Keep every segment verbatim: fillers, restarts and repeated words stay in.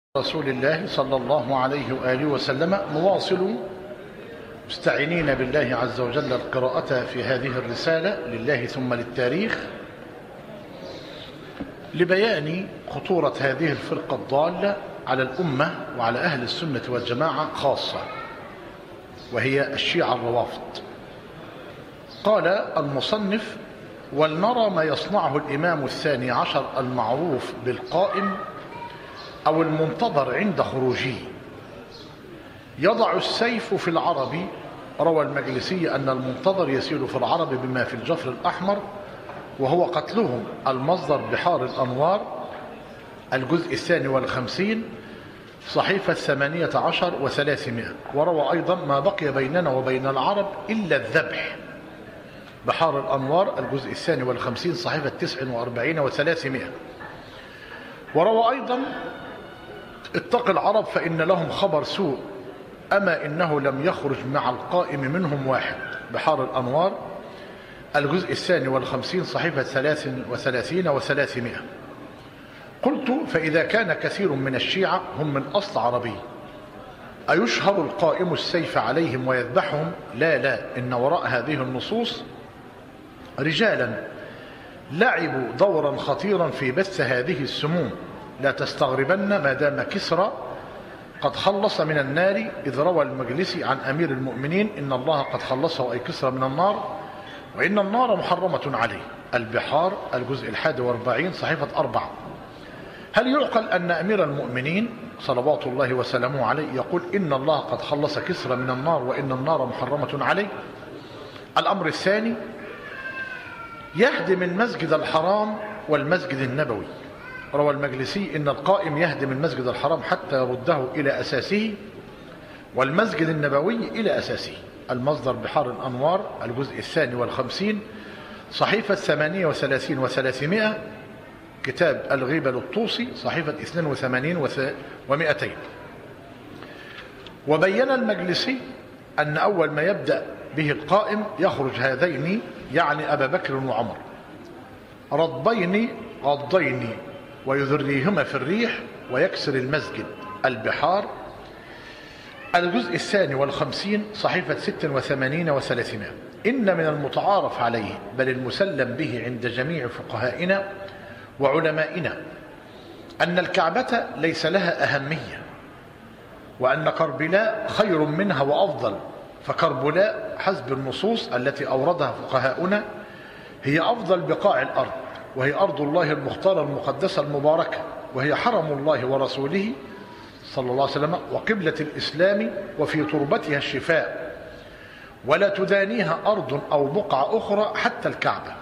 رسول الله صلى الله عليه وآله وسلم، نواصل مستعينين بالله عز وجل القراءة في هذه الرسالة لله ثم للتاريخ، لبيان خطورة هذه الفرقة الضالة على الأمة وعلى أهل السنة والجماعة خاصة، وهي الشيعة الروافض. قال المصنف: ولنرى ما يصنعه الإمام الثاني عشر المعروف بالقائم أو المنتظر عند خروجه. يضع السيف في العرب. روى المجلسي أن المنتظر يسير في العرب بما في الجفر الأحمر، وهو قتلهم. المصدر بحار الأنوار، الجزء الثاني والخمسين، صحيفة ثمانية عشر وثلاثمائة. وروى أيضا: ما بقي بيننا وبين العرب إلا الذبح، بحار الأنوار، الجزء الثاني والخمسين، صحيفة تسع وأربعين وثلاثمائة. وروى أيضا: اتق العرب فإن لهم خبر سوء، أما إنه لم يخرج مع القائم منهم واحد، بحار الأنوار، الجزء الثاني والخمسين، صحيفة ثلاث وثلاثين وثلاثمائة. قلت: فإذا كان كثير من الشيعة هم من أصل عربي، أيشهر القائم السيف عليهم ويذبحهم؟ لا لا، إن وراء هذه النصوص رجالا لعبوا دورا خطيرا في بث هذه السموم. لا تستغربن ما دام كسرى قد خلص من النار، إذ روى المجلسي عن أمير المؤمنين: إن الله قد خلصه أي كسرى من النار، وإن النار محرمة عليه. البحار، الجزء الحادي والأربعين، صحيفة أربعة. هل يعقل أن أمير المؤمنين صلوات الله وسلامه عليه يقول إن الله قد خلص كسرى من النار وإن النار محرمة عليه؟ الأمر الثاني: يهدم المسجد الحرام والمسجد النبوي. روى المجلسي: إن القائم يهدم المسجد الحرام حتى يرده إلى أساسه، والمسجد النبوي إلى أساسه. المصدر بحار الأنوار، الجزء الثاني والخمسين، صحيفة ثمانية وثلاثين وثلاثمائة. كتاب الغيبة للطوسي، صحيفة اثنين وثمانين ومائتين. وبين المجلسي أن أول ما يبدأ به القائم يخرج هذين، يعني أبا بكر وعمر، رضبين غضين ويذريهما في الريح ويكسر المسجد. البحار، الجزء الثاني والخمسين، صحيفة ست وثمانين وثلاثمائة. إن من المتعارف عليه بل المسلم به عند جميع فقهائنا وعلمائنا أن الكعبة ليس لها أهمية، وأن كربلاء خير منها وأفضل. فكربلاء حسب النصوص التي أوردها فقهاؤنا هي أفضل بقاع الأرض، وهي أرض الله المختارة المقدسة المباركة، وهي حرم الله ورسوله صلى الله عليه وسلم وقبلة الإسلام، وفي تربتها الشفاء، ولا تدانيها أرض أو بقعة أخرى حتى الكعبة.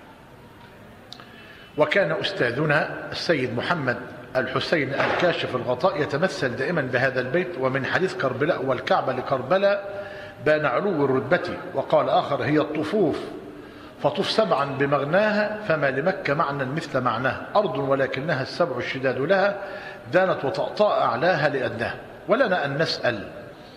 وكان أستاذنا السيد محمد الحسين الكاشف الغطاء يتمثل دائما بهذا البيت: ومن حديث كربلاء والكعبة لكربلاء بان علو الرتبة. وقال آخر: هي الطفوف فطف سبعا بمغناها، فما لمكة معنى مثل معناها، أرض ولكنها السبع الشداد لها، دانت وتأطاء أعلاها لأدناها. ولنا أن نسأل: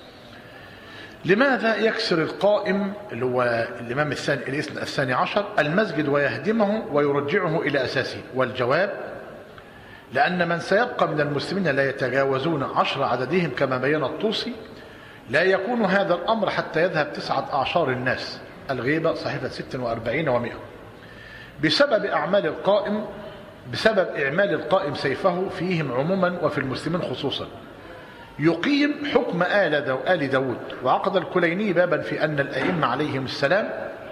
لماذا يكسر القائم اللي هو الإمام الثاني الثاني عشر المسجد ويهدمه ويرجعه إلى أساسه؟ والجواب: لأن من سيبقى من المسلمين لا يتجاوزون عشر عددهم كما بين الطوسي، لا يكون هذا الأمر حتى يذهب تسعة أعشار الناس. الغيبة، صحيفة ست وأربعين ومائة. بسبب أعمال القائم بسبب إعمال القائم سيفه فيهم عموما وفي المسلمين خصوصا، يقيم حكم آل, دو آل داود. وعقد الكليني بابا في أن الأئمة عليهم السلام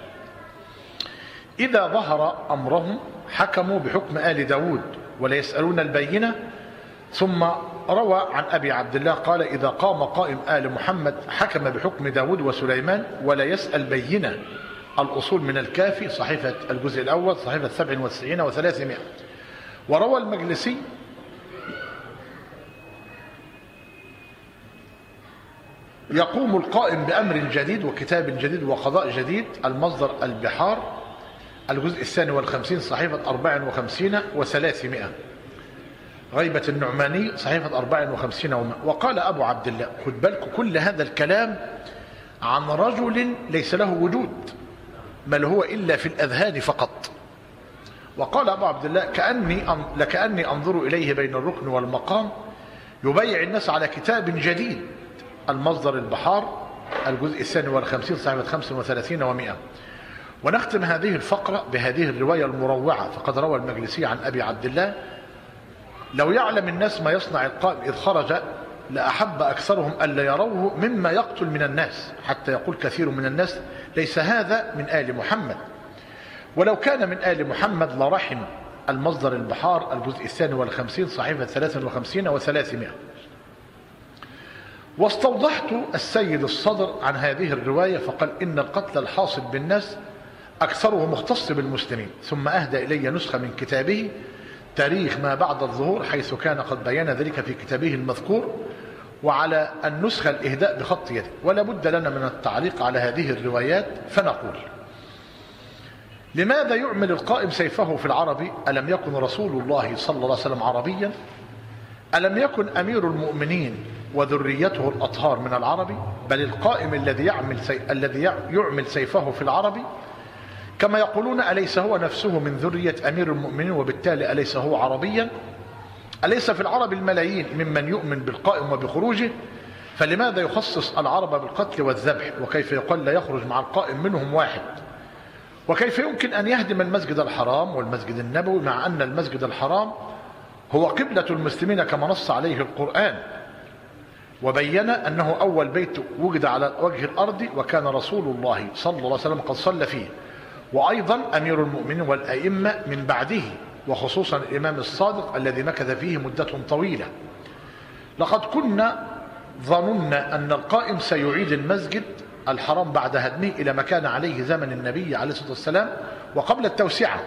إذا ظهر أمرهم حكموا بحكم آل داود ولا يسألون البينة. ثم روى عن أبي عبد الله قال: إذا قام قائم آل محمد حكم بحكم داود وسليمان ولا يسأل بينة. الأصول من الكافي، صحيفة الجزء الأول، صحيفة سبع وتسعين وثلاثمائة. وروى المجلسي: يقوم القائم بأمر جديد وكتاب جديد وقضاء جديد. المصدر البحار، الجزء الثاني والخمسين، صحيفة أربع وخمسين وثلاثمائة. غيبة النعماني، صحيفة أربع وخمسين ومائة. وقال أبو عبد الله: خد بالكم، كل هذا الكلام عن رجل ليس له وجود، بل هو إلا في الأذهان فقط. وقال أبو عبد الله: كأني لكأني أنظر إليه بين الركن والمقام، يبيع الناس على كتاب جديد، المصدر البحار، الجزء الثاني والخمسين صحيفة خمس وثلاثين ومئة. ونختم هذه الفقرة بهذه الرواية المروعة. فقد روى المجلسي عن أبي عبد الله: لو يعلم الناس ما يصنع القائم إذ خرج لأحب أكثرهم ألا يروه مما يقتل من الناس، حتى يقول كثير من الناس: ليس هذا من آل محمد. ولو كان من آل محمد لرحم. المصدر البحار، الجزء الثاني والخمسين صحيفة ثلاثة وخمسين وثلاثمائة. واستوضحت السيد الصدر عن هذه الرواية فقال: إن القتل الحاصل بالناس أكثره مختص بالمسلمين. ثم أهدى إلي نسخة من كتابه تاريخ ما بعد الظهور، حيث كان قد بيان ذلك في كتابه المذكور، وعلى النسخة الإهداء بخط يده. ولا بد لنا من التعليق على هذه الروايات، فنقول: لماذا يعمل القائم سيفه في العربي؟ ألم يكن رسول الله صلى الله عليه وسلم عربيا؟ ألم يكن أمير المؤمنين وذريته الأطهار من العربي؟ بل القائم الذي يعمل سي... الذي يعمل سيفه في العربي، كما يقولون: أليس هو نفسه من ذرية أمير المؤمنين وبالتالي أليس هو عربيا؟ أليس في العرب الملايين ممن يؤمن بالقائم وبخروجه؟ فلماذا يخصص العرب بالقتل والذبح؟ وكيف يقال لا يخرج مع القائم منهم واحد؟ وكيف يمكن أن يهدم المسجد الحرام والمسجد النبوي، مع أن المسجد الحرام هو قبلة المسلمين كما نص عليه القرآن، وبين أنه أول بيت وجد على وجه الأرض، وكان رسول الله صلى الله عليه وسلم قد صلى فيه، وأيضا أمير المؤمنين والأئمة من بعده، وخصوصا الإمام الصادق الذي مكث فيه مدة طويلة. لقد كنا ظننا أن القائم سيعيد المسجد الحرام بعد هدمه إلى ما كان عليه زمن النبي عليه الصلاة والسلام وقبل التوسعة،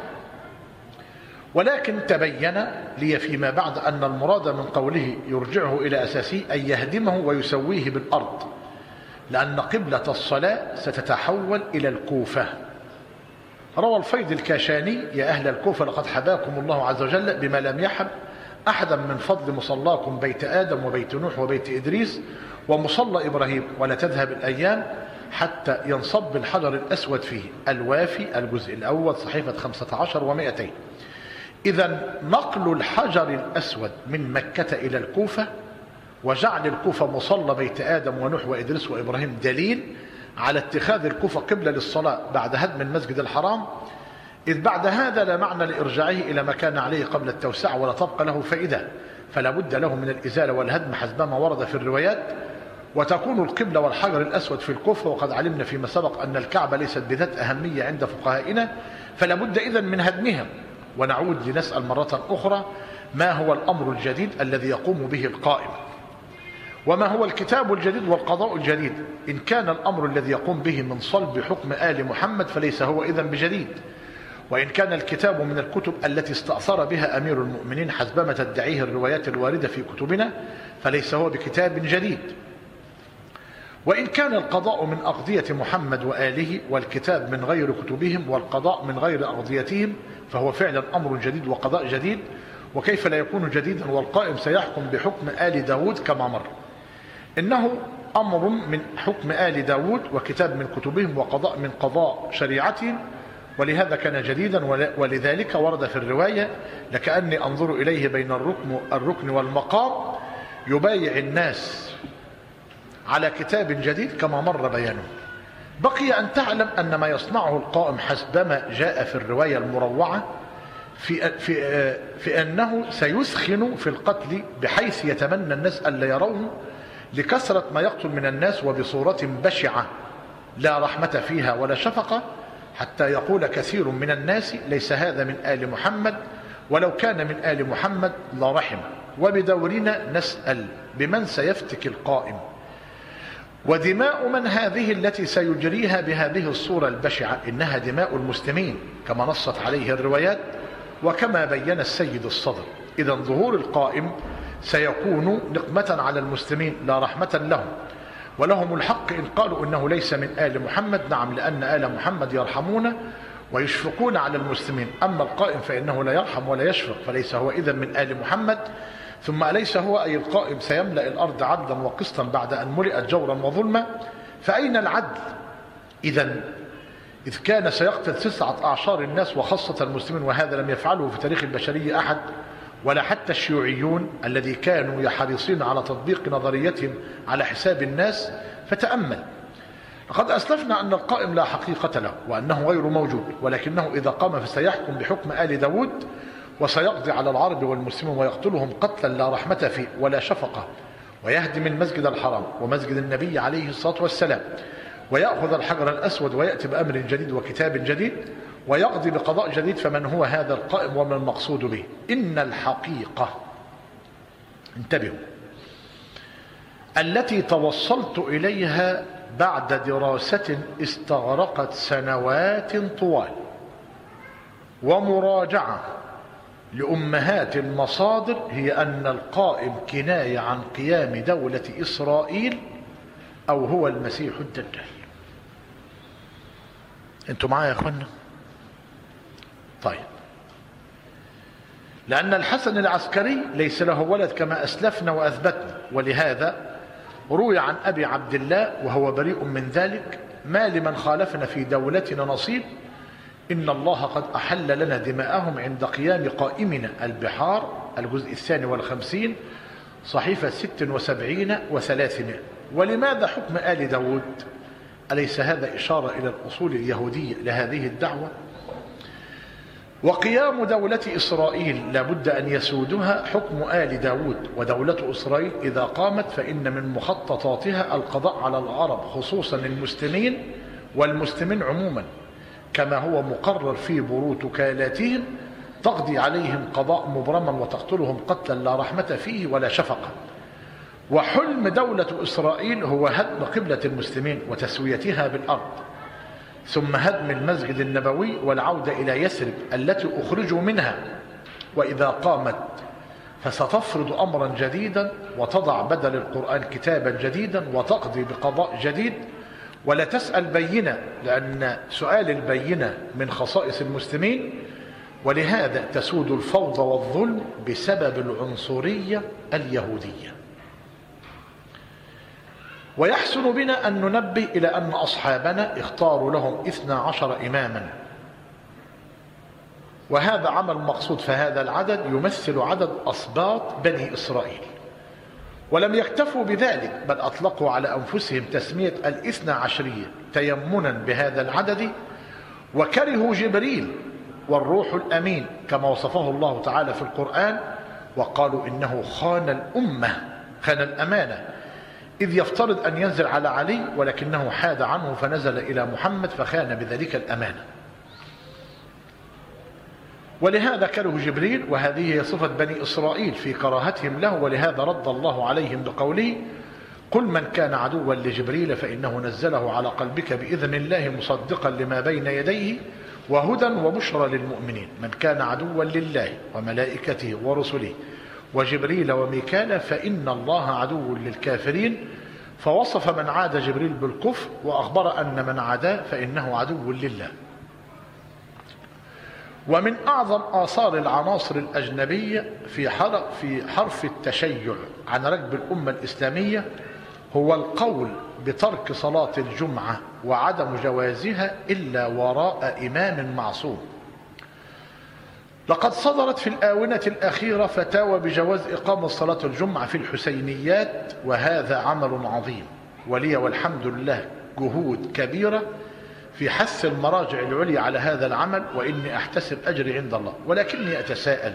ولكن تبين لي فيما بعد أن المراد من قوله يرجعه إلى أساسه أن يهدمه ويسويه بالأرض، لأن قبلة الصلاة ستتحول إلى الكوفة. روى الفيض الكاشاني: يا أهل الكوفة لقد حباكم الله عز وجل بما لم يحب أحدا من فضل مصلاكم بيت آدم وبيت نوح وبيت إدريس ومصلى إبراهيم، ولا تذهب الأيام حتى ينصب الحجر الأسود فيه. الوافي، الجزء الأول صحيفة خمسة عشر ومائتين. إذا نقل الحجر الأسود من مكة إلى الكوفة وجعل الكوفة مصلى بيت آدم ونوح وإدريس وإبراهيم دليل على اتخاذ الكوفة قبلة للصلاة بعد هدم المسجد الحرام، إذ بعد هذا لا معنى لإرجاعه إلى ما كان عليه قبل التوسعة ولا تبقى له فائدة، فلا بد له من الإزالة والهدم حسب ما ورد في الروايات، وتكون القبلة والحجر الأسود في الكوفة. وقد علمنا فيما سبق أن الكعبة ليست بذات أهمية عند فقهائنا، فلا بد إذن من هدمها. ونعود لنسأل مرة أخرى: ما هو الأمر الجديد الذي يقوم به القائم؟ وما هو الكتاب الجديد والقضاء الجديد؟ إن كان الأمر الذي يقوم به من صلب حكم آل محمد فليس هو إذن بجديد، وإن كان الكتاب من الكتب التي استأثر بها أمير المؤمنين حسب ما تدعيه الروايات الواردة في كتبنا فليس هو بكتاب جديد. وإن كان القضاء من أقضية محمد وآله والكتاب من غير كتبهم والقضاء من غير أقضيتهم فهو فعلا أمر جديد وقضاء جديد. وكيف لا يكون جديدا والقائم سيحكم بحكم آل داود كما مر؟ إنه أمر من حكم آل داود وكتاب من كتبهم وقضاء من قضاء شريعتهم، ولهذا كان جديدا. ولذلك ورد في الرواية: لكأني أنظر إليه بين الركن, الركن والمقام يبايع الناس على كتاب جديد كما مر بيانه. بقي أن تعلم أن ما يصنعه القائم حسبما جاء في الرواية المروعة في, في, في أنه سيسخن في القتل بحيث يتمنى الناس ألا يروه لكثرة ما يقتل من الناس وبصورة بشعة لا رحمة فيها ولا شفقة، حتى يقول كثير من الناس: ليس هذا من آل محمد، ولو كان من آل محمد لرحم. وبدورنا نسأل: بمن سيفتك القائم؟ ودماء من هذه التي سيجريها بهذه الصورة البشعة؟ إنها دماء المسلمين كما نصت عليه الروايات وكما بين السيد الصدر. إذا ظهور القائم سيكون نقمة على المسلمين لا رحمة لهم، ولهم الحق إن قالوا إنه ليس من آل محمد. نعم، لأن آل محمد يرحمون ويشفقون على المسلمين، أما القائم فإنه لا يرحم ولا يشفق، فليس هو إذن من آل محمد. ثم أليس هو أي القائم سيملأ الأرض عدلا وقسطا بعد أن ملئت جورا وظلما؟ فأين العدل إذن؟ إذ كان سيقتل تسعة أعشار الناس وخاصة المسلمين، وهذا لم يفعله في تاريخ البشرية أحد، ولا حتى الشيوعيون الذي كانوا يحرصون على تطبيق نظريتهم على حساب الناس. فتأمل، لقد أسلفنا أن القائم لا حقيقة له وأنه غير موجود، ولكنه إذا قام فسيحكم بحكم آل داود، وسيقضي على العرب والمسلمين ويقتلهم قتلا لا رحمة فيه ولا شفقة، ويهدم المسجد الحرام ومسجد النبي عليه الصلاة والسلام، ويأخذ الحجر الأسود ويأتي بأمر جديد وكتاب جديد، ويقضي بقضاء جديد. فمن هو هذا القائم وما المقصود به؟ إن الحقيقة، انتبهوا، التي توصلت إليها بعد دراسة استغرقت سنوات طوال ومراجعة لأمهات المصادر، هي أن القائم كناية عن قيام دولة إسرائيل أو هو المسيح الدجال. أنتوا معايا يا أخوانا؟ طيب، لأن الحسن العسكري ليس له ولد كما أسلفنا وأثبتنا، ولهذا روي عن أبي عبد الله وهو بريء من ذلك: ما لمن خالفنا في دولتنا نصيب، إن الله قد أحل لنا دماءهم عند قيام قائمنا البحار، الجزء الثاني والخمسين، صحيفة ست وسبعين وثلاثمائة. ولماذا حكم آل داود؟ أليس هذا إشارة إلى الأصول اليهودية لهذه الدعوة؟ وقيام دولة إسرائيل لابد أن يسودها حكم آل داود، ودولة إسرائيل إذا قامت فإن من مخططاتها القضاء على العرب خصوصا المسلمين والمسلمين عموما، كما هو مقرر في بروتوكالاتهم، تقضي عليهم قضاء مبرما وتقتلهم قتلا لا رحمة فيه ولا شفقة. وحلم دولة إسرائيل هو هدم قبلة المسلمين وتسويتها بالأرض، ثم هدم المسجد النبوي والعودة إلى يثرب التي أخرجوا منها. وإذا قامت فستفرض أمرا جديدا وتضع بدل القرآن كتابا جديدا وتقضي بقضاء جديد، ولا تسأل بينة، لأن سؤال البينة من خصائص المسلمين. ولهذا تسود الفوضى والظلم بسبب العنصرية اليهودية. ويحسن بنا أن ننبه إلى أن أصحابنا اختاروا لهم اثنا عشر إماما، وهذا عمل مقصود، فهذا العدد يمثل عدد أسباط بني إسرائيل. ولم يكتفوا بذلك، بل أطلقوا على أنفسهم تسمية الاثنى عشرية تيمنا بهذا العدد، وكرهوا جبريل والروح الأمين كما وصفه الله تعالى في القرآن، وقالوا إنه خان الأمة، خان الأمانة، إذ يفترض أن ينزل على علي، ولكنه حاد عنه فنزل إلى محمد فخان بذلك الأمانة. ولهذا كرهوا جبريل، وهذه هي صفة بني إسرائيل في كراهتهم له. ولهذا رد الله عليهم بقوله: قل من كان عدوا لجبريل فإنه نزله على قلبك بإذن الله مصدقا لما بين يديه وهدى وبشرى للمؤمنين. من كان عدوا لله وملائكته ورسله وجبريل وميكال فإن الله عدو للكافرين. فوصف من عاد جبريل بالكفر، وأخبر أن من عاداه فإنه عدو لله. ومن أعظم آثار العناصر الأجنبية في في حرف التشيع عن ركب الأمة الإسلامية هو القول بترك صلاة الجمعة وعدم جوازها إلا وراء إمام معصوم. لقد صدرت في الآونة الأخيرة فتاوى بجواز إقامة صلاة الجمعة في الحسينيات، وهذا عمل عظيم، ولي والحمد لله جهود كبيرة في حث المراجع العليا على هذا العمل، وإني أحتسب أجري عند الله. ولكني أتساءل: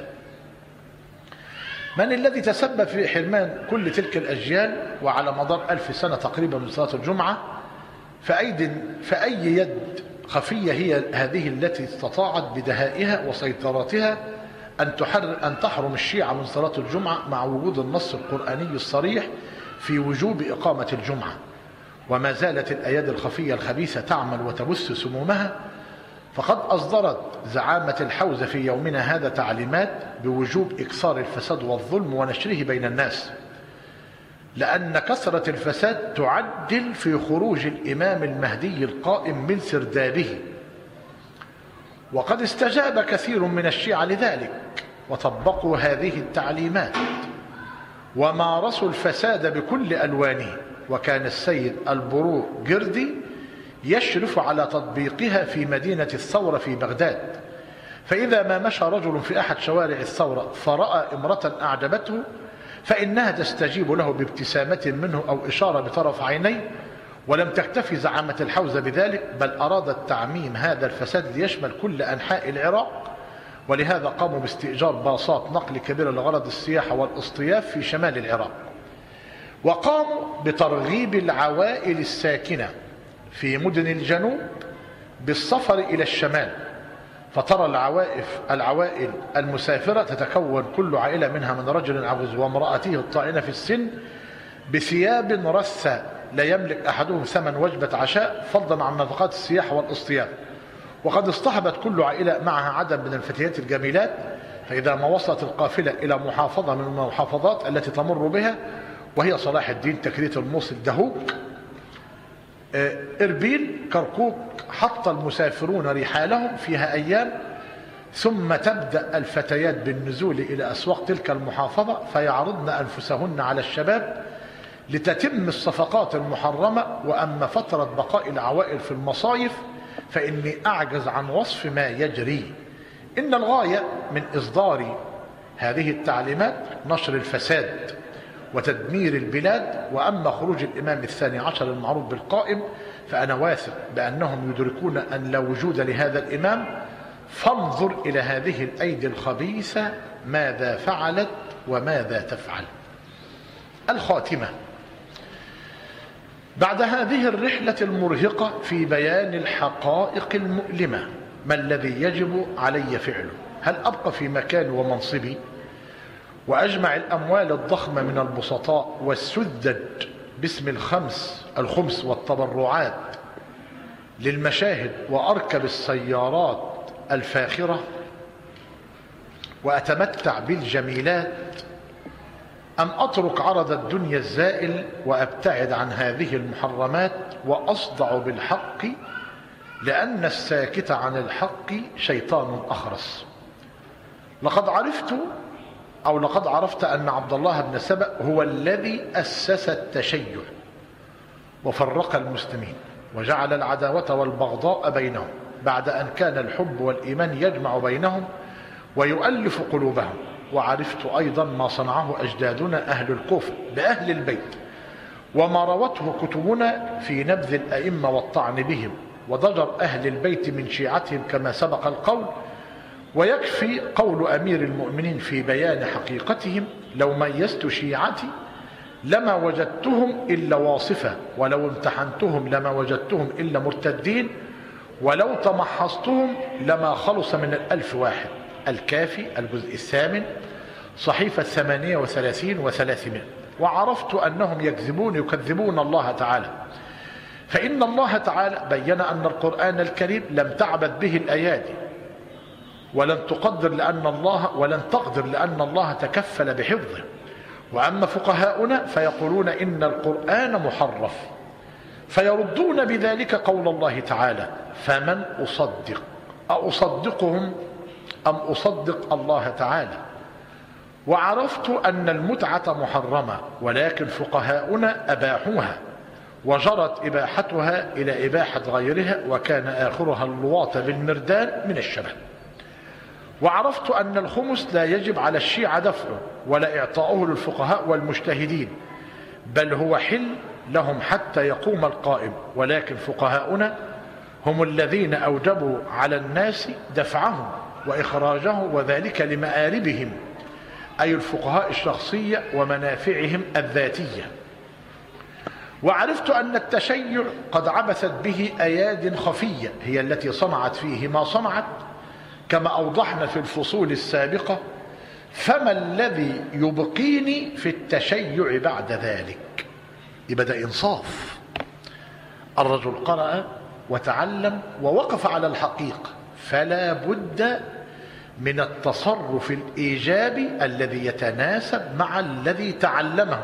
من الذي تسبب في حرمان كل تلك الأجيال وعلى مدار ألف سنة تقريبا من صلاة الجمعة؟ فأيد فأي يد خفية هي هذه التي استطاعت بدهائها وسيطرتها أن تحرر أن تحرم الشيعة من صلاة الجمعة مع وجود النص القرآني الصريح في وجوب إقامة الجمعة؟ وما زالت الأيادي الخفية الخبيثة تعمل وتبث سمومها. فقد أصدرت زعامة الحوزة في يومنا هذا تعليمات بوجوب إكثار الفساد والظلم ونشره بين الناس، لأن كثرة الفساد تعدل في خروج الإمام المهدي القائم من سردابه. وقد استجاب كثير من الشيعة لذلك وطبقوا هذه التعليمات ومارسوا الفساد بكل ألوانه. وكان السيد البرو جردي يشرف على تطبيقها في مدينة الثورة في بغداد، فإذا ما مشى رجل في أحد شوارع الثورة فرأى امرأة أعجبته فإنها تستجيب له بابتسامة منه أو إشارة بطرف عينيه، ولم تكتفي زعامة الحوزة بذلك، بل أرادت تعميم هذا الفساد ليشمل كل أنحاء العراق، ولهذا قاموا باستئجار باصات نقل كبيرة لغرض السياحة والاصطياف في شمال العراق. وقاموا بترغيب العوائل الساكنة في مدن الجنوب بالسفر إلى الشمال، فترى العوائف العوائل المسافرة تتكون كل عائلة منها من رجل عجوز وامرأته الطاعنة في السن بثياب رثة لا يملك أحدهم ثمن وجبة عشاء، فضلا عن نفقات السياحة والاصطياف. وقد اصطحبت كل عائلة معها عدد من الفتيات الجميلات، فإذا ما وصلت القافلة إلى محافظة من المحافظات التي تمر بها، وهي صلاح الدين، تكريت، الموصل، دهوك، إربيل، كركوك، حط المسافرون رحالهم فيها أيام، ثم تبدأ الفتيات بالنزول إلى أسواق تلك المحافظة فيعرضن أنفسهن على الشباب لتتم الصفقات المحرمة. وأما فترة بقاء العوائل في المصايف فإني أعجز عن وصف ما يجري. إن الغاية من إصدار هذه التعليمات نشر الفساد وتدمير البلاد. وأما خروج الإمام الثاني عشر المعروف بالقائم فأنا واثق بأنهم يدركون أن لا وجود لهذا الإمام، فانظر إلى هذه الأيدي الخبيثة ماذا فعلت وماذا تفعل. الخاتمة: بعد هذه الرحلة المرهقة في بيان الحقائق المؤلمة، ما الذي يجب علي فعله؟ هل أبقى في مكاني ومنصبي وأجمع الأموال الضخمة من البسطاء والسذج باسم الخمس الخمس والتبرعات للمشاهد وأركب السيارات الفاخرة وأتمتع بالجميلات، أم أترك عرض الدنيا الزائل وأبتعد عن هذه المحرمات وأصدع بالحق، لأن الساكت عن الحق شيطان أخرس. لقد عرفت أو لقد عرفت أن عبد الله بن سبأ هو الذي أسس التشيع وفرق المسلمين وجعل العداوة والبغضاء بينهم، بعد أن كان الحب والإيمان يجمع بينهم ويؤلف قلوبهم. وعرفت أيضا ما صنعه أجدادنا أهل الكوفة بأهل البيت، وما روته كتبنا في نبذ الأئمة والطعن بهم وضجر أهل البيت من شيعتهم كما سبق القول. ويكفي قول أمير المؤمنين في بيان حقيقتهم: لو ميزت شيعتي لما وجدتهم إلا واصفة، ولو امتحنتهم لما وجدتهم إلا مرتدين، ولو تمحصتهم لما خلص من الألف واحد. الكافي الجزء الثامن صحيفة ثمانية وثلاثين وثلاثمائة. وعرفت أنهم يكذبون يكذبون الله تعالى، فإن الله تعالى بين أن القرآن الكريم لم تعبث به الأيادي ولن تقدر لأن الله ولن تقدر لأن الله تكفل بحفظه. وأما فقهاؤنا فيقولون إن القرآن محرف، فيردون بذلك قول الله تعالى: فمن أصدق أصدقهم أم أصدق الله تعالى. وعرفت أن المتعة محرمة، ولكن فقهاؤنا أباحوها، وجرت إباحتها إلى إباحة غيرها، وكان آخرها اللواط بالمردان من الشبه. وعرفت أن الخمس لا يجب على الشيعة دفعه ولا إعطاؤه للفقهاء والمجتهدين، بل هو حل لهم حتى يقوم القائم، ولكن فقهاؤنا هم الذين أوجبوا على الناس دفعه وإخراجه، وذلك لمآربهم، أي الفقهاء الشخصية ومنافعهم الذاتية. وعرفت أن التشيع قد عبثت به أياد خفية هي التي صنعت فيه ما صنعت، كما أوضحنا في الفصول السابقة. فما الذي يبقيني في التشيع بعد ذلك؟ يبدأ إنصاف. الرجل قرأ وتعلم ووقف على الحقيقة، فلا بد من التصرف الإيجابي الذي يتناسب مع الذي تعلمه.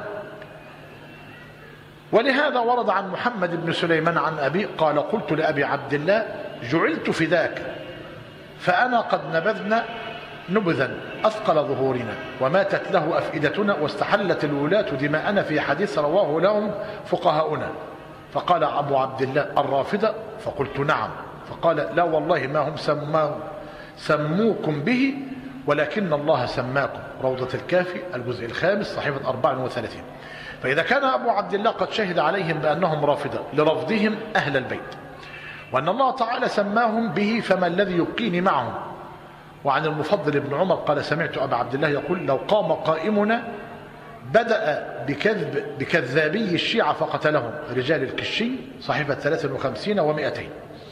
ولهذا ورد عن محمد بن سليمان عن أبي قال: قلت لأبي عبد الله: جعلت فداك، فأنا قد نبذنا نبذا أثقل ظهورنا وماتت له أفئدتنا واستحلت الولاة دماءنا، في حديث رواه لهم فقهاؤنا. فقال أبو عبد الله: الرافضة؟ فقلت: نعم. فقال: لا والله ما هم سماه سموكم به ولكن الله سماكم. روضة الكافي الجزء الخامس صحيفة أربعة وثلاثين. فإذا كان أبو عبد الله قد شهد عليهم بأنهم رافضة لرفضهم أهل البيت، وأن الله تعالى سماهم به، فما الذي يبقيني معهم؟ وعن المفضل بن عمر قال سمعت أبا عبد الله يقول لو قام قائمنا بدأ بكذب بكذابي الشيعة فقتلهم. رجال الكشي صحيفة ثلاثة وخمسين ومئتين.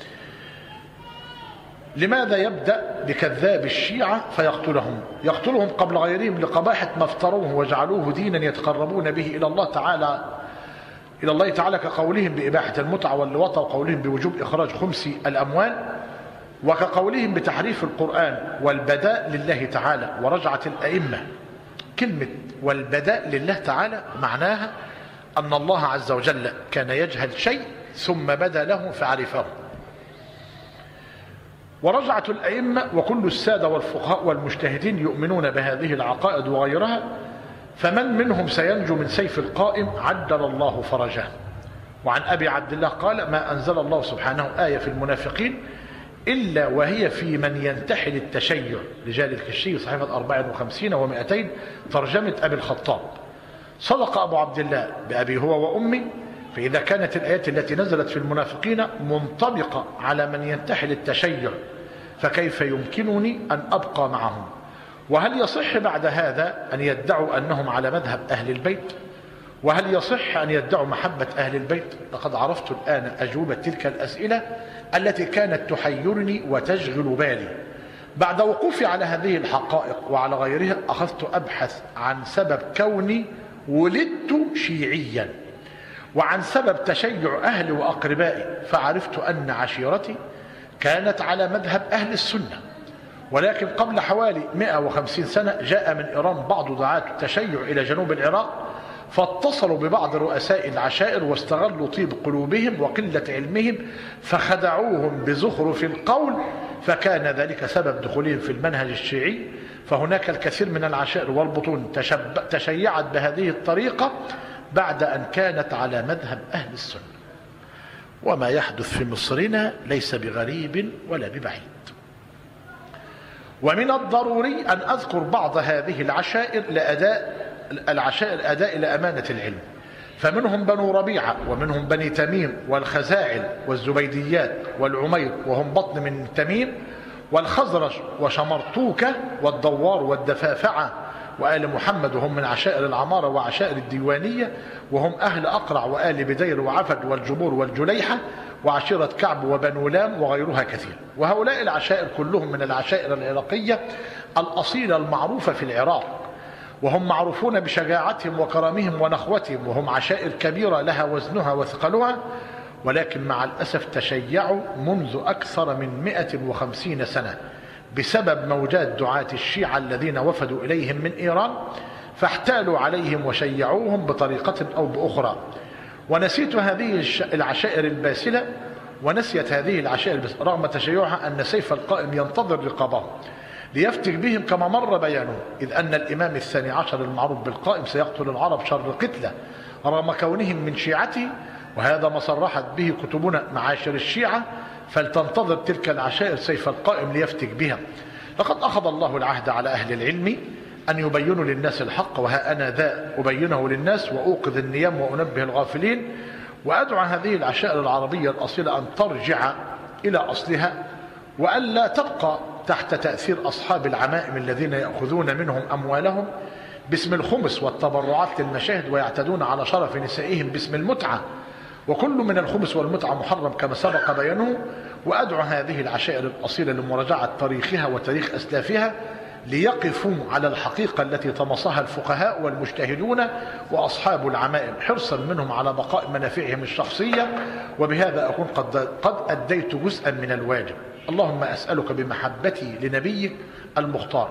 لماذا يبدأ بكذاب الشيعة فيقتلهم؟ يقتلهم قبل غيرهم لقباحة ما افتروه وجعلوه دينا يتقربون به إلى الله تعالى إلى الله تعالى كقولهم بإباحة المتعة واللواط، وقولهم بوجوب إخراج خمس الأموال، وكقولهم بتحريف القرآن والبداء لله تعالى ورجعة الأئمة. كلمة والبداء لله تعالى معناها أن الله عز وجل كان يجهل شيء ثم بدا له فعرفه. ورجعة الأئمة وكل السادة والفقهاء والمجتهدين يؤمنون بهذه العقائد وغيرها، فمن منهم سينجو من سيف القائم عجل الله فرجه. وعن أبي عبد الله قال ما أنزل الله سبحانه آية في المنافقين إلا وهي في من ينتحل التشيع. رجال الكشي صحيفة أربعة وخمسين ومئتين. ترجمة أبي الخطاب. صدق أبو عبد الله بأبي هو وأمي، فإذا كانت الآيات التي نزلت في المنافقين منطبقة على من ينتحل التشيع فكيف يمكنني أن أبقى معهم؟ وهل يصح بعد هذا أن يدعوا أنهم على مذهب أهل البيت؟ وهل يصح أن يدعوا محبة أهل البيت؟ لقد عرفت الآن أجوبة تلك الأسئلة التي كانت تحيرني وتشغل بالي. بعد وقوفي على هذه الحقائق وعلى غيرها أخذت أبحث عن سبب كوني ولدت شيعيا، وعن سبب تشيع أهلي وأقربائي، فعرفت أن عشيرتي كانت على مذهب أهل السنة. ولكن قبل حوالي مئة وخمسين سنة جاء من إيران بعض دعاة التشيع إلى جنوب العراق، فاتصلوا ببعض رؤساء العشائر واستغلوا طيب قلوبهم وقلة علمهم فخدعوهم بزخرف القول، فكان ذلك سبب دخولهم في المنهج الشيعي. فهناك الكثير من العشائر والبطون تشيعت بهذه الطريقة بعد أن كانت على مذهب أهل السنة. وما يحدث في مصرنا ليس بغريب ولا ببعيد. ومن الضروري أن أذكر بعض هذه العشائر لأداء العشائر أداء لأمانة العلم، فمنهم بنو ربيعة، ومنهم بني تميم والخزاعل والزبيديات والعمير وهم بطن من تميم، والخزرج وشمرطوكة والدوار والدفافعة وآل محمد وهم من عشائر العمارة وعشائر الديوانية، وهم أهل أقرع وآل بدير وعفد والجبور والجليحة وعشيرة كعب وبنو لام وغيرها كثير. وهؤلاء العشائر كلهم من العشائر العراقية الأصيلة المعروفة في العراق، وهم معروفون بشجاعتهم وكرمهم ونخوتهم، وهم عشائر كبيرة لها وزنها وثقلها، ولكن مع الأسف تشيعوا منذ أكثر من مئة وخمسين سنة بسبب موجات دعاة الشيعة الذين وفدوا إليهم من إيران، فاحتالوا عليهم وشيعوهم بطريقة أو بأخرى. ونسيت هذه العشائر الباسلة، ونسيت هذه العشائر رغم تشيعها أن سيف القائم ينتظر رقابهم ليفتك بهم كما مر بيانه، إذ أن الإمام الثاني عشر المعروف بالقائم سيقتل العرب شر قتلة رغم كونهم من شيعته، وهذا ما صرحت به كتبنا معاشر الشيعة، فلتنتظر تلك العشائر سيف القائم ليفتك بها. لقد أخذ الله العهد على أهل العلم أن يبينوا للناس الحق، وها أنا ذا أبينه للناس وأوقظ النيام وأنبه الغافلين، وأدعو هذه العشائر العربية الأصيلة أن ترجع إلى أصلها، وألا تبقى تحت تأثير أصحاب العمائم الذين يأخذون منهم أموالهم باسم الخمس والتبرعات للمشاهد، ويعتدون على شرف نسائهم باسم المتعة، وكل من الخمس والمتعة محرم كما سبق بيانه. وأدعو هذه العشائر الأصيلة لمراجعة تاريخها وتاريخ أسلافها ليقفوا على الحقيقة التي طمسها الفقهاء والمجتهدون وأصحاب العمائم حرصا منهم على بقاء منافعهم الشخصية، وبهذا أكون قد, قد أديت جزءا من الواجب. اللهم أسألك بمحبتي لنبيك المختار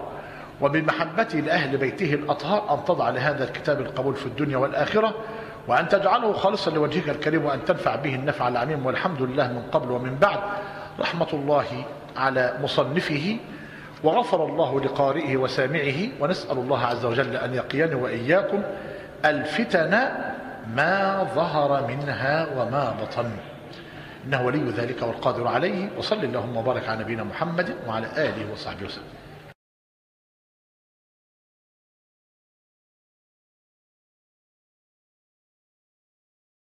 وبمحبتي لأهل بيته الأطهار أن تضع لهذا الكتاب القبول في الدنيا والآخرة، وأن تجعله خالصا لوجهك الكريم، وأن تنفع به النفع العميم، والحمد لله من قبل ومن بعد. رحمة الله على مصنفه، وغفر الله لقارئه وسامعه، ونسأل الله عز وجل أن يقيني وإياكم الفتن ما ظهر منها وما بطن. إنه ولي ذلك والقادر عليه. وصل اللهم وبارك على نبينا محمد وعلى آله وصحبه وسلم.